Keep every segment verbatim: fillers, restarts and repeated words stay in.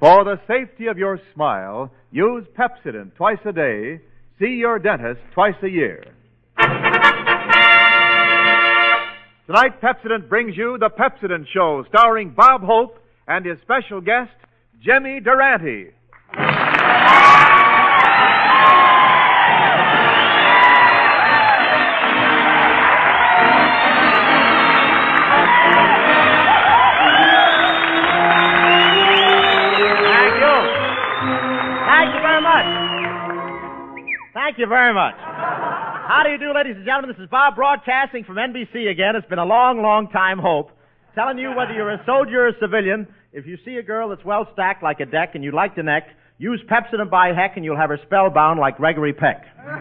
For the safety of your smile, use Pepsodent twice a day. See your dentist twice a year. Tonight, Pepsodent brings you The Pepsodent Show, starring Bob Hope and his special guest, Jimmy Durante. Thank you very much. How do you do, ladies and gentlemen? This is Bob broadcasting from N B C again. It's been a long, long time, Hope. Telling you whether you're a soldier or a civilian, if you see a girl that's well stacked like a deck and you like the neck, use Pepsodent by heck and you'll have her spellbound like Gregory Peck.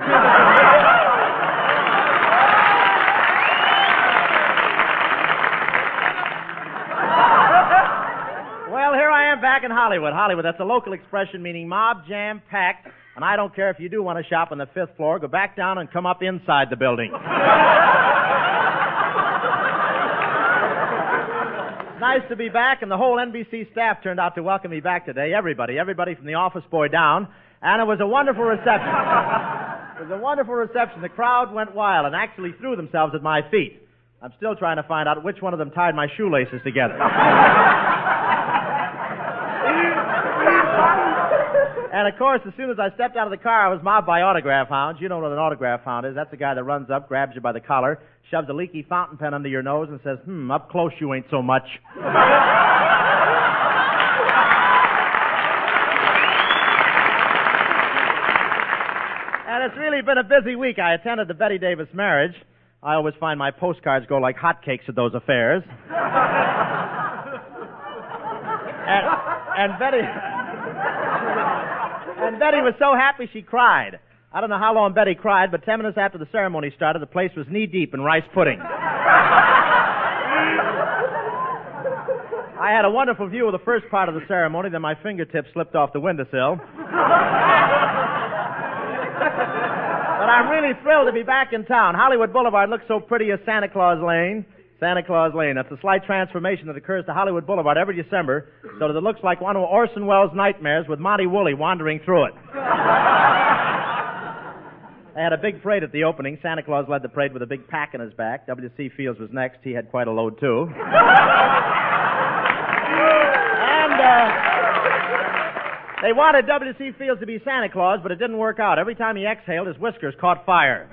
Well, here I am back in Hollywood. Hollywood, that's a local expression meaning mob, jam, packed. And I don't care if you do want to shop on the fifth floor, go back down and come up inside the building. It's nice to be back, and the whole N B C staff turned out to welcome me back today. Everybody, everybody from the office boy down. And it was a wonderful reception. It was a wonderful reception. The crowd went wild and actually threw themselves at my feet. I'm still trying to find out which one of them tied my shoelaces together. And, of course, as soon as I stepped out of the car, I was mobbed by autograph hounds. You know what an autograph hound is. That's the guy that runs up, grabs you by the collar, shoves a leaky fountain pen under your nose, and says, hmm, up close you ain't so much. And it's really been a busy week. I attended the Betty Davis marriage. I always find my postcards go like hotcakes at those affairs. and, and Betty... And Betty was so happy she cried. I don't know how long Betty cried, but ten minutes after the ceremony started, the place was knee-deep in rice pudding. I had a wonderful view of the first part of the ceremony, then my fingertips slipped off the windowsill. But I'm really thrilled to be back in town. Hollywood Boulevard looks so pretty as Santa Claus Lane. Santa Claus Lane. That's a slight transformation that occurs to Hollywood Boulevard every December, so that it looks like one of Orson Welles' nightmares with Monty Woolley wandering through it. They had a big parade at the opening. Santa Claus led the parade with a big pack in his back. W C. Fields was next. He had quite a load, too. And uh, they wanted W C. Fields to be Santa Claus, but it didn't work out. Every time he exhaled, his whiskers caught fire.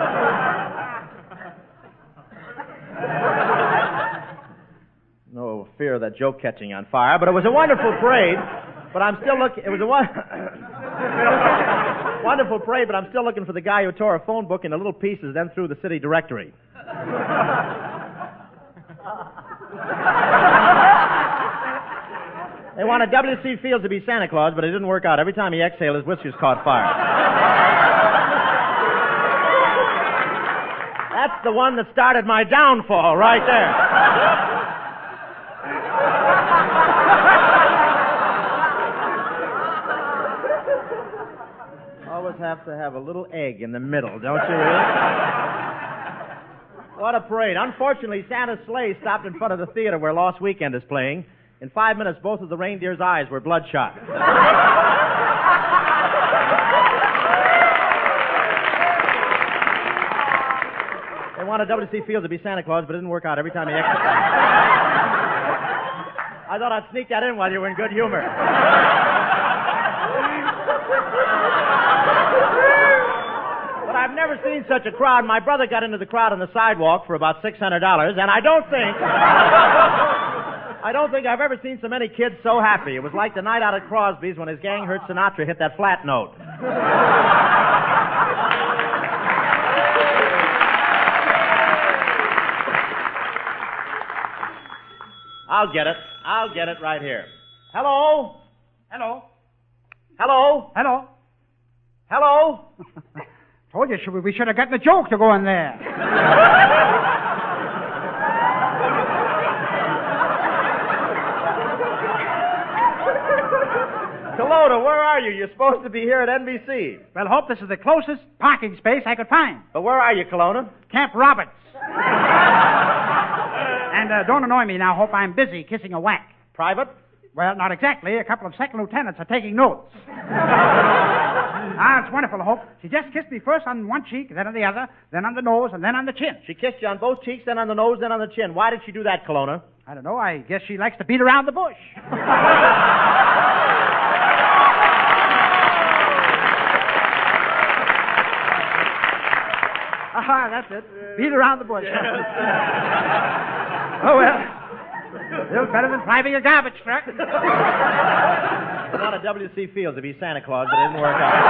No fear of that joke catching on fire, but it was a wonderful parade. But I'm still looking. It was a one... wonderful parade, but I'm still looking for the guy who tore a phone book into little pieces, then threw the city directory. They wanted W C. Fields to be Santa Claus, but it didn't work out. Every time he exhaled, his whiskers caught fire. That's the one that started my downfall right there. Always have to have a little egg in the middle, don't you really? What a parade. Unfortunately, Santa's sleigh stopped in front of the theater where Lost Weekend is playing. In five minutes, both of the reindeer's eyes were bloodshot. They wanted W C. Fields to be Santa Claus, but it didn't work out every time he exhaled. I thought I'd sneak that in while you were in good humor. But I've never seen such a crowd. My brother got into the crowd on the sidewalk for about six hundred dollars, and I don't think... I don't think I've ever seen so many kids so happy. It was like the night out at Crosby's when his gang heard Sinatra hit that flat note. I'll get it. I'll get it right here. Hello? Hello? Hello? Hello? Hello? Told you we should have gotten a joke to go in there. Kelowna, where are you? You're supposed to be here at N B C. Well, Hope, this is the closest parking space I could find. But where are you, Kelowna? Camp Roberts. And uh, don't annoy me now, Hope. I'm busy kissing a whack. Private? Well, not exactly. A couple of second lieutenants are taking notes. Ah, it's wonderful, Hope. She just kissed me first on one cheek, then on the other, then on the nose, and then on the chin. She kissed you on both cheeks, then on the nose, then on the chin. Why did she do that, Kelowna? I don't know. I guess she likes to beat around the bush. Ah, that's it. Beat around the bush. Oh, well. Still better than driving a garbage truck. Not a W C Fields to be Santa Claus, but it didn't work out.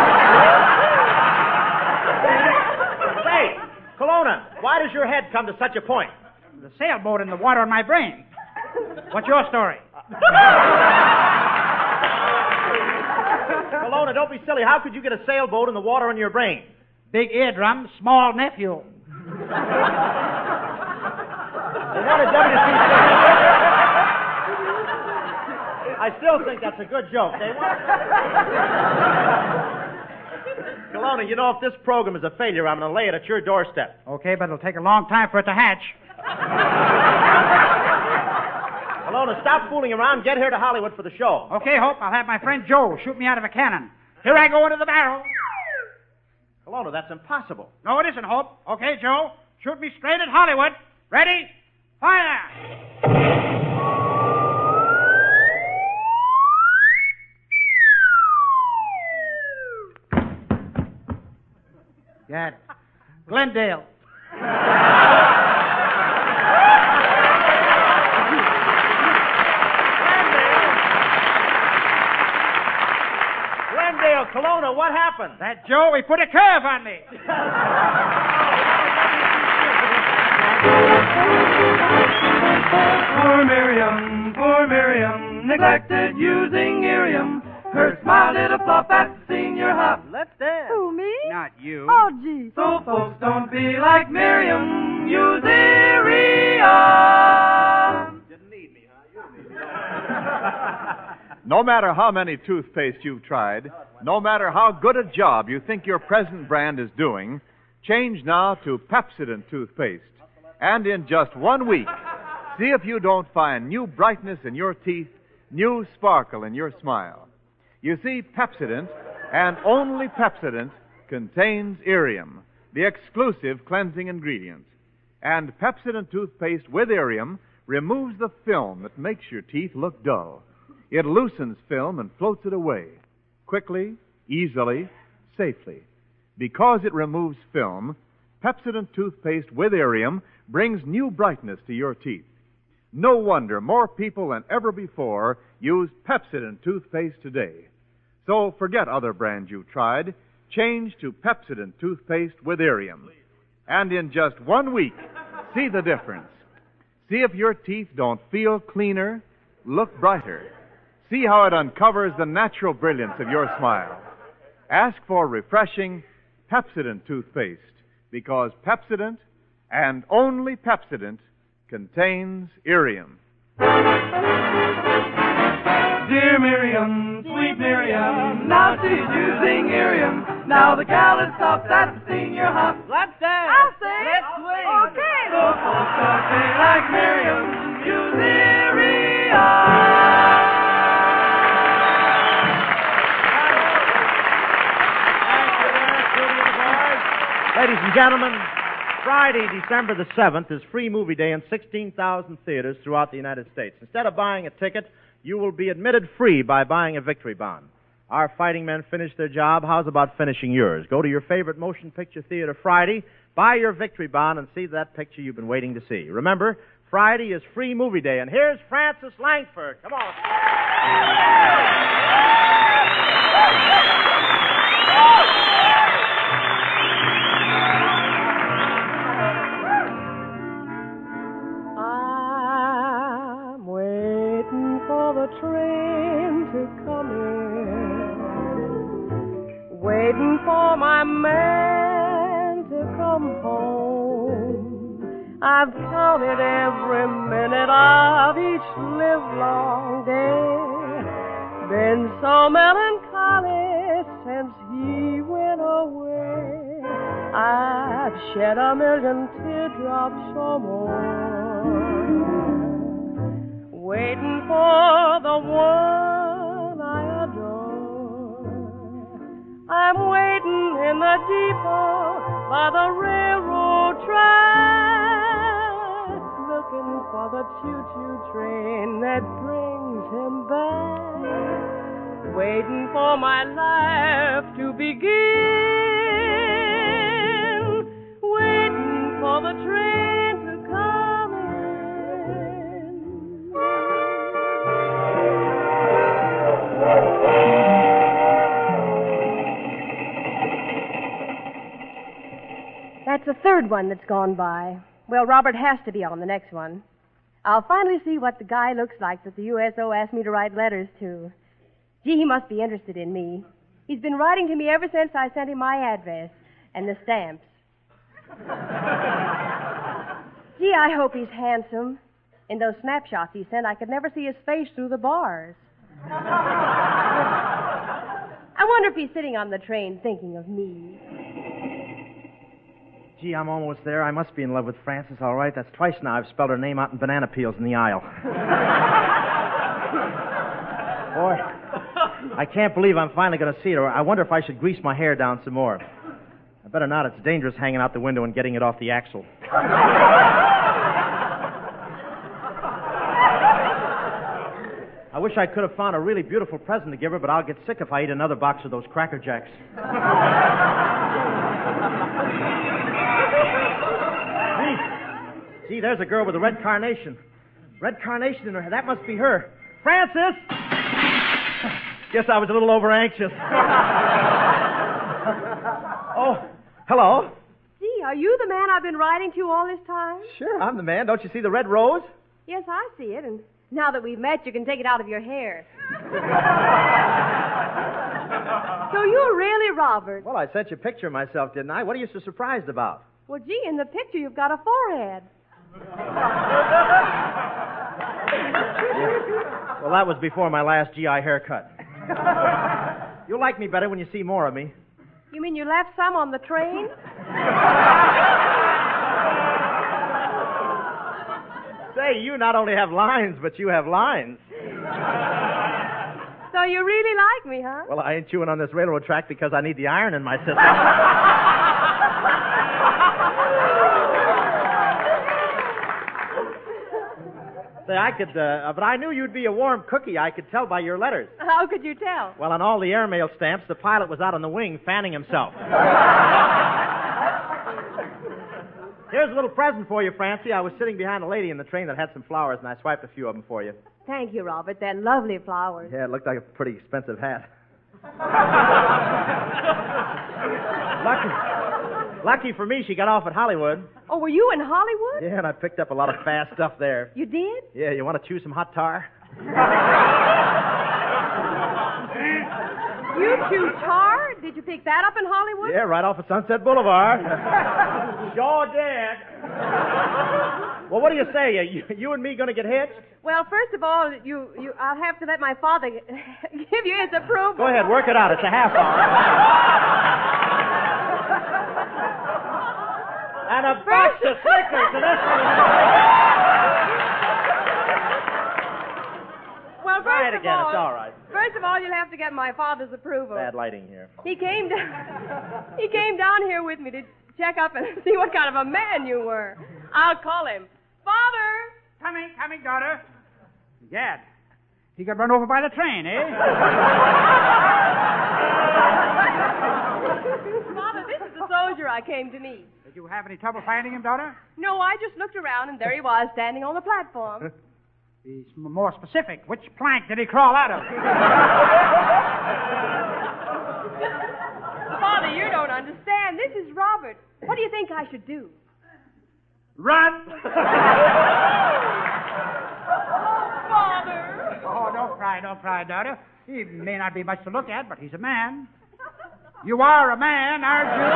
Say, Kelowna, why does your head come to such a point? The sailboat in the water in my brain. What's your story? Kelowna, don't be silly. How could you get a sailboat in the water in your brain? Big eardrum, small nephew. They want a W C Fields. I still think that's a good joke. They want... Kelowna, you know, if this program is a failure, I'm going to lay it at your doorstep. Okay, but it'll take a long time for it to hatch. Kelowna, stop fooling around. Get here to Hollywood for the show. Okay, Hope. I'll have my friend Joe shoot me out of a cannon. Here I go into the barrel. Kelowna, that's impossible. No, it isn't, Hope. Okay, Joe. Shoot me straight at Hollywood. Ready? Fire! Got it. Glendale. Glendale, Kelowna, what happened? That Joe, he put a curve on me. Poor Miriam, poor Miriam, neglected using Irium. Her smile did a flop at senior hop. Let's dance. Who, me? Not you. Oh, gee. So folks don't be like Miriam, use Irium. Didn't need me, huh? You didn't need me. No matter how many toothpaste you've tried, no matter how good a job you think your present brand is doing, change now to Pepsodent toothpaste. And in just one week, see if you don't find new brightness in your teeth, new sparkle in your smile. You see, Pepsodent, and only Pepsodent, contains Irium, the exclusive cleansing ingredient. And Pepsodent toothpaste with Irium removes the film that makes your teeth look dull. It loosens film and floats it away, quickly, easily, safely. Because it removes film, Pepsodent toothpaste with Irium brings new brightness to your teeth. No wonder more people than ever before use Pepsodent toothpaste today. So forget other brands you've tried. Change to Pepsodent toothpaste with Irium. And in just one week, see the difference. See if your teeth don't feel cleaner, look brighter. See how it uncovers the natural brilliance of your smile. Ask for refreshing Pepsodent toothpaste, because Pepsodent, and only Pepsodent, contains Irium. Dear Miriam, sweet Miriam, now she's using Irium. Now the gal is stopped at the senior hop. Let's dance. I'll sing. Let's swing. Okay. So folks don't be like Miriam, use Irium. Ladies and gentlemen, Friday, December the seventh is free movie day in sixteen thousand theaters throughout the United States. Instead of buying a ticket, you will be admitted free by buying a victory bond. Our fighting men finished their job. How's about finishing yours? Go to your favorite motion picture theater Friday, buy your victory bond, and see that picture you've been waiting to see. Remember, Friday is free movie day, and here's Francis Langford. Come on. I'm waiting for the train to come in, waiting for my man to come home. I've counted every minute of each livelong day, been so melancholy since he went away. I've shed a million teardrops or more, waiting for the one I adore. I'm waiting in the depot by the railroad track, looking for the choo-choo train that brings him back, waiting for my life to begin, waiting for the train to come in. That's the third one that's gone by. Well, Robert has to be on the next one. I'll finally see what the guy looks like that the U S O asked me to write letters to. Gee, he must be interested in me. He's been writing to me ever since I sent him my address and the stamps. Gee, I hope he's handsome. In those snapshots he sent, I could never see his face through the bars. I wonder if he's sitting on the train thinking of me. Gee, I'm almost there. I must be in love with Frances, all right. That's twice now I've spelled her name out in banana peels in the aisle. Boy, I can't believe I'm finally going to see her. I wonder if I should grease my hair down some more. I better not. It's dangerous hanging out the window and getting it off the axle. I wish I could have found a really beautiful present to give her, but I'll get sick if I eat another box of those Cracker Jacks. See, see, there's a girl with a red carnation. Red carnation in her hair. That must be her. Frances! Guess I was a little over anxious. Oh, hello. Gee, are you the man I've been writing to all this time? Sure, I'm the man. Don't you see the red rose? Yes, I see it, and now that we've met, you can take it out of your hair. So you're really Robert. Well, I sent you a picture of myself, didn't I? What are you so surprised about? Well, gee, in the picture you've got a forehead. Well, that was before my last G I haircut. You'll like me better when you see more of me. You mean you left some on the train? Say, you not only have lines, but you have lines. So you really like me, huh? Well, I ain't chewing on this railroad track because I need the iron in my system. Say, I could, uh, but I knew you'd be a warm cookie. I could tell by your letters. How could you tell? Well, on all the airmail stamps, the pilot was out on the wing fanning himself. Here's a little present for you, Francie. I was sitting behind a lady in the train that had some flowers, and I swiped a few of them for you. Thank you, Robert. They're lovely flowers. Yeah, it looked like a pretty expensive hat. Lucky. Lucky for me, she got off at Hollywood. Oh, were you in Hollywood? Yeah, and I picked up a lot of fast stuff there. You did? Yeah, you want to chew some hot tar? You chew tar? Did you pick that up in Hollywood? Yeah, right off of Sunset Boulevard. Sure did. Well, what do you say? You, you and me going to get hitched? Well, first of all, you, you, I'll have to let my father give you his approval. Go ahead, work it out. It's a half hour. And a box of Snickers to this one. Well, Try first it of again. all, It's all right. First of all, you'll have to get my father's approval. Bad lighting here. He came down. He came down here with me to check up and see what kind of a man you were. I'll call him. Father. Coming, coming, daughter. Gad, he got run over by the train, eh? Father, this is the soldier I came to meet. Did you have any trouble finding him, daughter? No, I just looked around, and there he was, standing on the platform. Be more specific. Which plank did he crawl out of? Father, you don't understand. This is Robert. What do you think I should do? Run! Father! Oh, don't cry, don't cry, daughter. He may not be much to look at, but he's a man. You are a man, aren't you?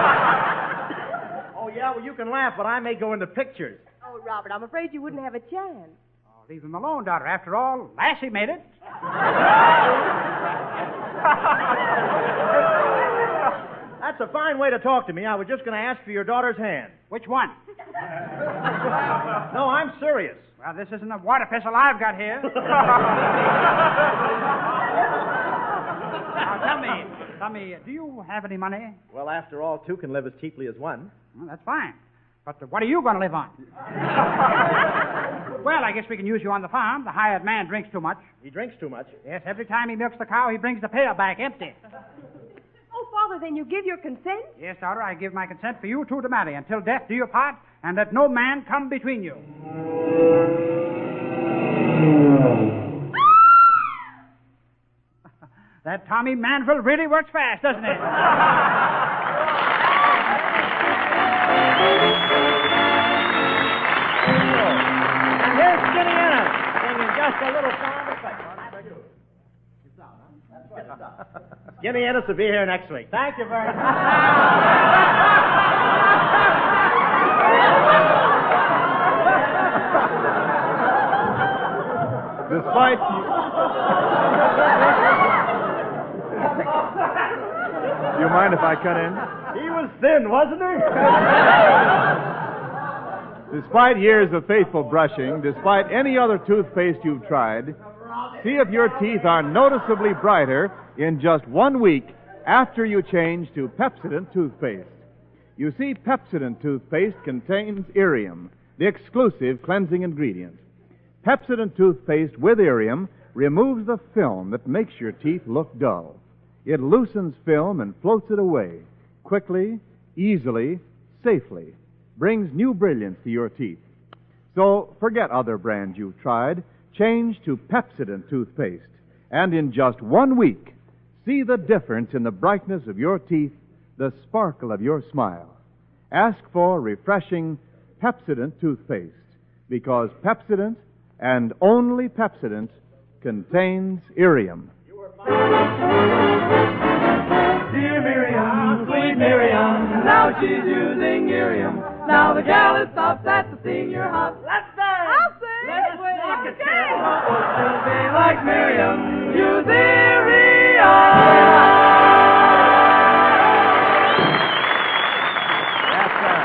Oh, yeah, well, you can laugh, but I may go into pictures. Oh, Robert, I'm afraid you wouldn't have a chance. Oh, leave him alone, daughter. After all, Lassie made it. That's a a fine way to talk to me. I was just going to ask for your daughter's hand. Which one? No, I'm serious. Well, this isn't a water pistol I've got here. Now, tell me, tell me, do you have any money? Well, after all, two can live as cheaply as one. Well, that's fine. But uh, what are you going to live on? Well, I guess we can use you on the farm. The hired man drinks too much. He drinks too much. Yes, every time he milks the cow, he brings the pail back empty. Oh, Father, then you give your consent? Yes, daughter, I give my consent for you two to marry. Until death do you part, and let no man come between you. That Tommy Manville really works fast, doesn't he? And here's Skinny Ennis singing just a little sound effect. Skinny Ennis will be here next week. Thank you very much. Despite you mind if I cut in? He was thin, wasn't he? Despite years of faithful brushing, despite any other toothpaste you've tried, see if your teeth are noticeably brighter in just one week after you change to Pepsodent toothpaste. You see, Pepsodent toothpaste contains Irium, the exclusive cleansing ingredient. Pepsodent toothpaste with Irium removes the film that makes your teeth look dull. It loosens film and floats it away, quickly, easily, safely, brings new brilliance to your teeth. So forget other brands you've tried. Change to Pepsodent toothpaste. And in just one week, see the difference in the brightness of your teeth, the sparkle of your smile. Ask for refreshing Pepsodent toothpaste, because Pepsodent, and only Pepsodent, contains Irium. Dear Miriam, sweet Miriam, now she's using Irium. Now the gal is stops at the senior house. Let's dance! I'll sing. Let's rock it. Okay. She'll be like Miriam, use Irium. Yes, sir.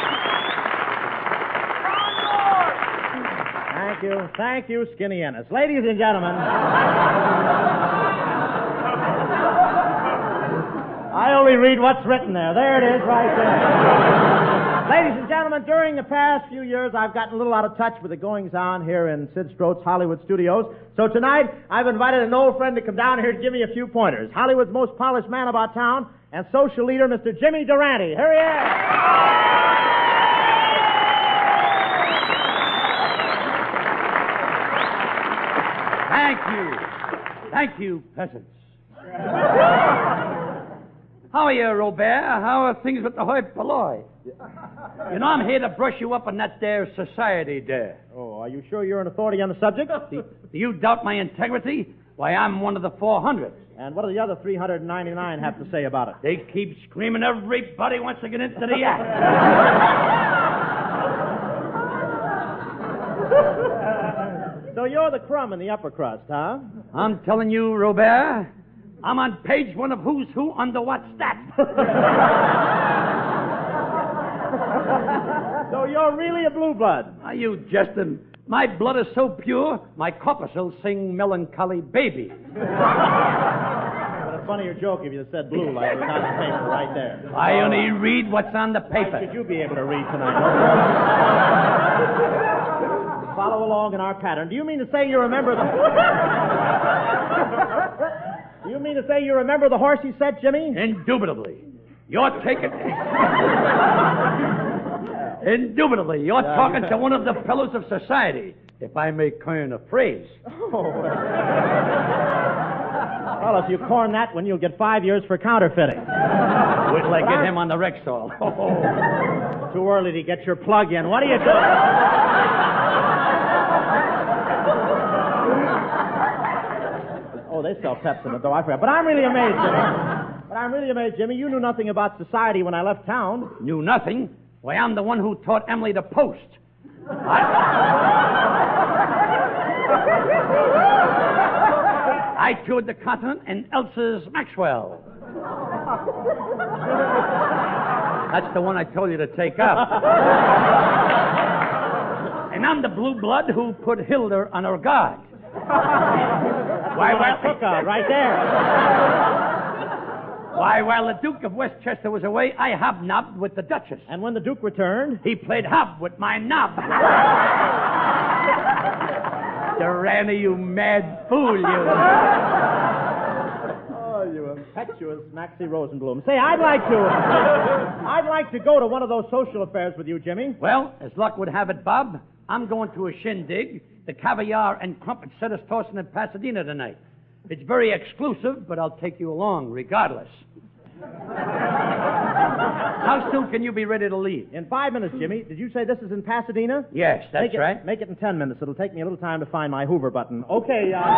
Thank you. Thank you, Skinny Ennis. Ladies and gentlemen. I only read what's written there. There it is, right there. Ladies and gentlemen, during the past few years, I've gotten a little out of touch with the goings-on here in Sid Strote's Hollywood studios. So tonight, I've invited an old friend to come down here to give me a few pointers. Hollywood's most polished man about town and social leader, Mister Jimmy Durante. Here he is. Thank you. Thank you, peasants. How are you, Robert? How are things with the hoi polloi? You know, I'm here to brush you up on that there society there. Oh, are you sure you're an authority on the subject? Do, do you doubt my integrity? Why, I'm one of the four hundred. And what do the other three hundred ninety-nine have to say about it? They keep screaming everybody wants to get into the act. So you're the crumb in the upper crust, huh? I'm telling you, Robert, I'm on page one of Who's Who under what stat. So you're really a blue blood. Are you jesting? My blood is so pure, my corpuscles sing melancholy baby. But a funnier joke if you said blue like it was on the paper right there. I only read what's on the Why paper. should you be able to read tonight? Follow along in our pattern. Do you mean to say you remember the... Do you mean to say you remember the horse you set, Jimmy? Indubitably. You're taking... Indubitably. You're Yeah, talking yeah. to one of the pillars of society, if I may coin a phrase. Oh. Well, if you corn that one, you'll get five years for counterfeiting. Wait till I get him on the Rexall. Too early to get your plug in. What are you doing? Oh, they sell Pepsodent, though. I forgot. But I'm really amazed, Jimmy. But I'm really amazed, Jimmy. You knew nothing about society when I left town. Knew nothing? Why, I'm the one who taught Emily to post. I... I toured the continent in Elsa's Maxwell. That's the one I told you to take up. And I'm the blue blood who put Hilda on her guard. Why, well, took out right there. Why, while the Duke of Westchester was away, I hobnobbed with the Duchess. And when the Duke returned, he played hob with my knob. Durante, you mad fool, you. Oh, you impetuous Maxie Rosenblum. Say, I'd like to... I'd like to go to one of those social affairs with you, Jimmy. Well, as luck would have it, Bob, I'm going to a shindig, the Caviar and Crumpet Set us tossing in Pasadena tonight. It's very exclusive, but I'll take you along regardless. How soon can you be ready to leave? In five minutes, Jimmy. Did you say this is in Pasadena? Yes, that's make it, right. Make it in ten minutes. It'll take me a little time to find my Hoover button. Okay, uh...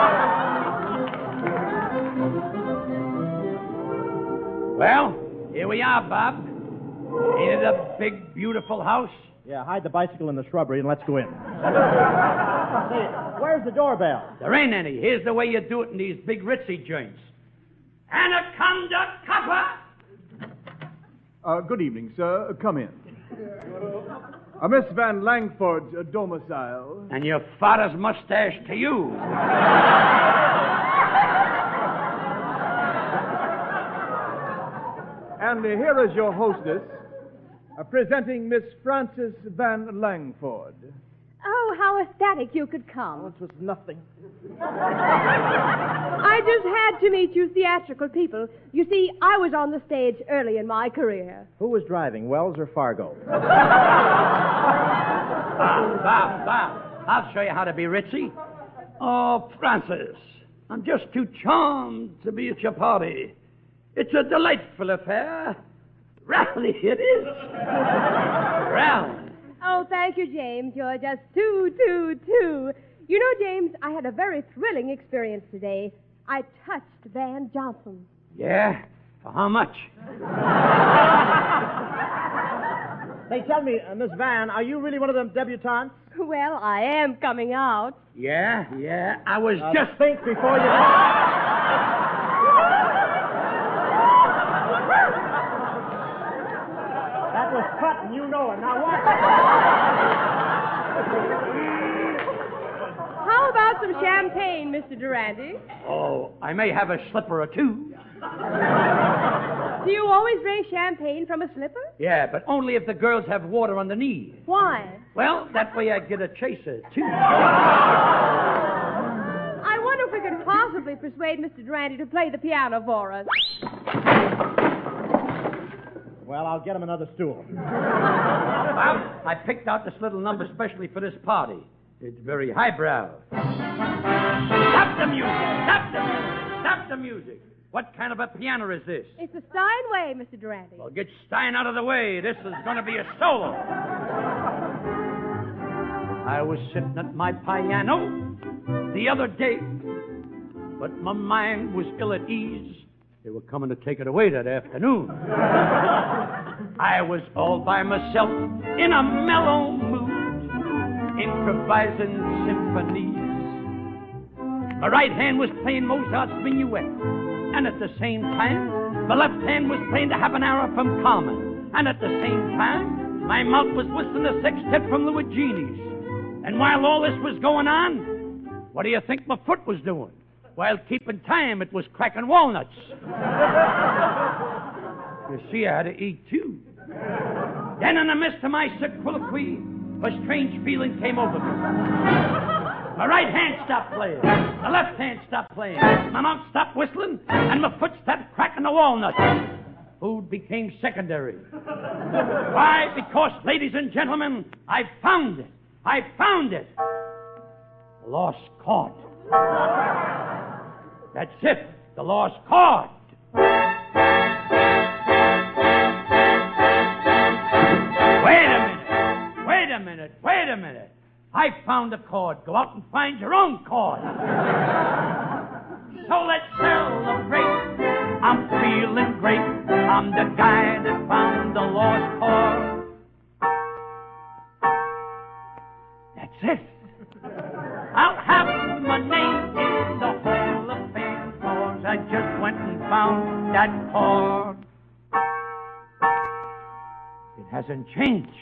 Well, here we are, Bob. Ain't it a big, beautiful house? Yeah, hide the bicycle in the shrubbery and let's go in. Say, where's the doorbell? There ain't any. Here's the way you do it in these big ritzy joints. Anaconda Copper! Uh, good evening, sir. Come in. Uh, Miss Van Langford's uh, domicile. And your father's mustache to you. And uh, here is your hostess, uh, presenting Miss Frances Van Langford. Oh, how ecstatic you could come. Oh, it was nothing. I just had to meet you theatrical people. You see, I was on the stage early in my career. Who was driving, Wells or Fargo? Bob, Bob, Bob, I'll show you how to be ritzy. Oh, Francis, I'm just too charmed to be at your party. It's a delightful affair. Rally, it is. Rally. Oh, thank you, James. You're just too, too, too. You know, James, I had a very thrilling experience today. I touched Van Johnson. Yeah? For how much? They tell me, uh, Miss Van, are you really one of them debutantes? Well, I am coming out. Yeah, yeah. I was Uh, just... think before you... That was cut, and you know it. Now what? How about some champagne, Mister Durante? Oh, I may have a slipper or two. Do you always drink champagne from a slipper? Yeah, but only if the girls have water on the knee. Why? Well, that way I get a chaser, too. I wonder if we could possibly persuade Mister Durante to play the piano for us. Well, I'll get him another stool. Bob, I picked out this little number specially for this party. It's very highbrow. Stop the music! Stop the music! Stop the music! What kind of a piano is this? It's a Steinway, Mister Durante. Well, get Stein out of the way. This is going to be a solo. I was sitting at my piano the other day, but my mind was ill at ease. They were coming to take it away that afternoon. I was all by myself in a mellow mood, improvising symphonies. My right hand was playing Mozart's Minuet, and at the same time, my left hand was playing the Habanera from Carmen, and at the same time, my mouth was whistling the sextet from Luigi's. And while all this was going on, what do you think my foot was doing? While keeping time, it was cracking walnuts. You see, I had to eat, too. Then, in the midst of my soliloquy, a strange feeling came over me. My right hand stopped playing. My left hand stopped playing. My mouth stopped whistling, and my foot stopped cracking the walnuts. Food became secondary. Why? Because, ladies and gentlemen, I found it. I found it. Lost chord. That's it. The lost chord. Wait a minute. Wait a minute. Wait a minute. I found the chord. Go out and find your own chord. So let's celebrate. I'm feeling great. I'm the guy that found the lost chord. That's it. I'll have my name in the Hall of Fame for 'cause I just went and found that chord. It hasn't changed.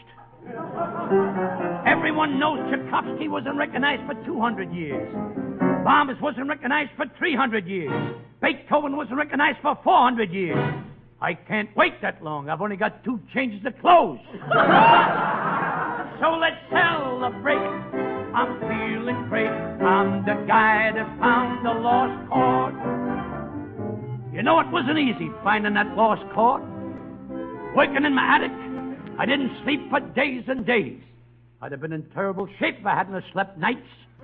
Everyone knows Tchaikovsky wasn't recognized for two hundred years. Brahms wasn't recognized for three hundred years. Beethoven wasn't recognized for four hundred years. I can't wait that long. I've only got two changes of clothes. So let's celebrate. I'm feeling great. I'm the guy that found the lost chord. You know, it wasn't easy finding that lost chord. Working in my attic, I didn't sleep for days and days. I'd have been in terrible shape if I hadn't have slept nights.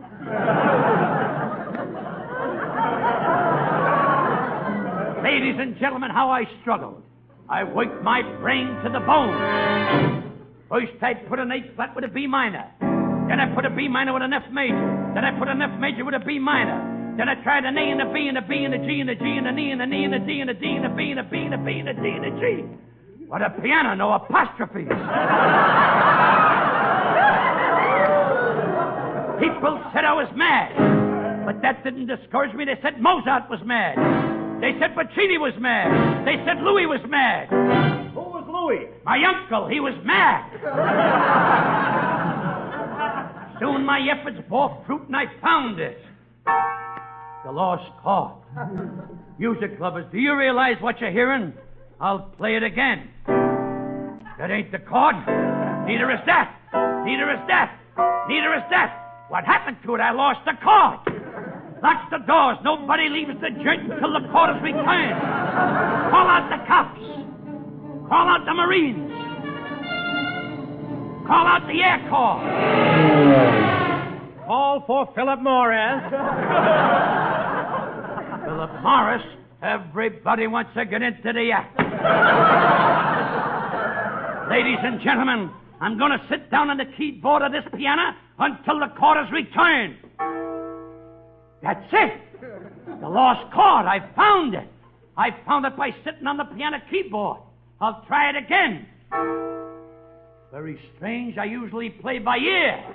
Ladies and gentlemen, how I struggled. I worked my brain to the bone. First, I put an A flat with a B minor. Then I put a B minor with an F major. Then I put an F major with a B minor. Then I tried an A and a B and a B and a G and a G and an E and an E and a D and a D and a B and a B and a B and a D and a G. What a piano, no apostrophes. People said I was mad, but that didn't discourage me. They said Mozart was mad. They said Puccini was mad. They said Louis was mad. Who was Louis? My uncle, he was mad. Soon my efforts bore fruit and I found it. The lost chord. Music lovers, do you realize what you're hearing? I'll play it again. That ain't the chord. Neither is that. Neither is that. Neither is that. What happened to it? I lost the chord. Lock the doors. Nobody leaves the joint until the chord is returned. Call out the cops. Call out the Marines. Call out the Air Corps. Call for Philip Morris. Philip Morris? Everybody wants to get into the act. Ladies and gentlemen, I'm going to sit down on the keyboard of this piano until the chord is returned. That's it. The lost chord. I found it. I found it by sitting on the piano keyboard. I'll try it again. Very strange. I usually play by ear.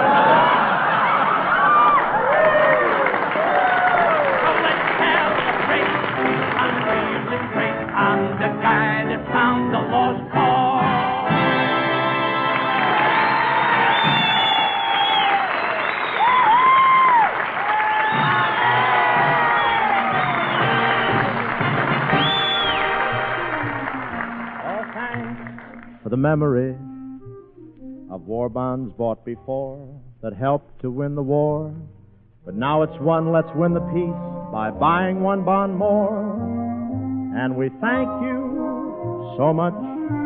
So let's celebrate. I'm feeling great. I'm the guy that found the lost chord. For the memory of war bonds bought before that helped to win the war. But now it's won, let's win the peace by buying one bond more. And we thank you so much.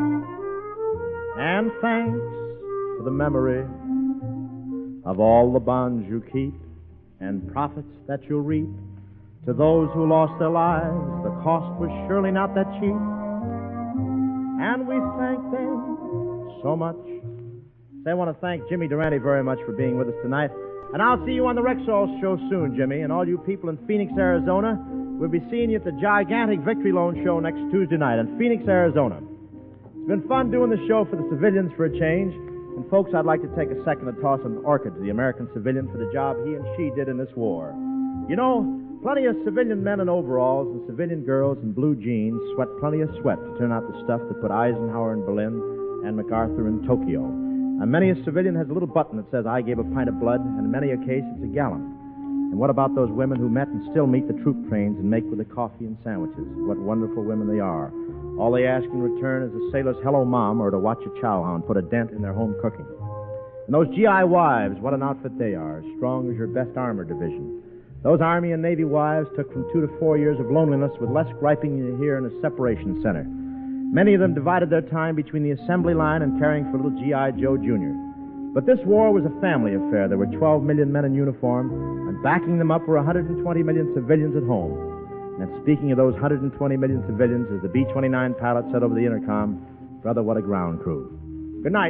And thanks for the memory of all the bonds you keep and profits that you'll reap. To those who lost their lives, the cost was surely not that cheap. And we thank them so much. So I want to thank Jimmy Durante very much for being with us tonight. And I'll see you on the Rexall show soon, Jimmy. And all you people in Phoenix, Arizona, we'll be seeing you at the gigantic Victory Loan show next Tuesday night in Phoenix, Arizona. It's been fun doing the show for the civilians for a change. And folks, I'd like to take a second to toss an orchid to the American civilian for the job he and she did in this war. You know, plenty of civilian men in overalls and civilian girls in blue jeans sweat plenty of sweat to turn out the stuff that put Eisenhower in Berlin and MacArthur in Tokyo. And many a civilian has a little button that says, I gave a pint of blood, and in many a case it's a gallon. And what about those women who met and still meet the troop trains and make with the coffee and sandwiches? What wonderful women they are. All they ask in return is a sailor's hello, Mom, or to watch a chowhound put a dent in their home cooking. And those G I wives, what an outfit they are, strong as your best armored division. Those Army and Navy wives took from two to four years of loneliness with less griping than you hear in a separation center. Many of them divided their time between the assembly line and caring for little G I Joe Junior But this war was a family affair. There were twelve million men in uniform, and backing them up were one hundred twenty million civilians at home. And speaking of those one hundred twenty million civilians, as the B twenty-nine pilot said over the intercom, brother, what a ground crew. Good night.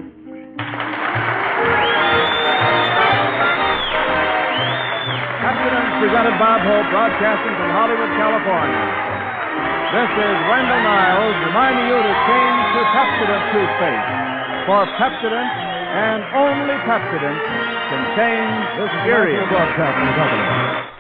Pepsodent presented Bob Hope, broadcasting from Hollywood, California. This is Wendell Niles reminding you to change to Pepsodent toothpaste. For Pepsodent and only Pepsodent can change this serious broadcasting company.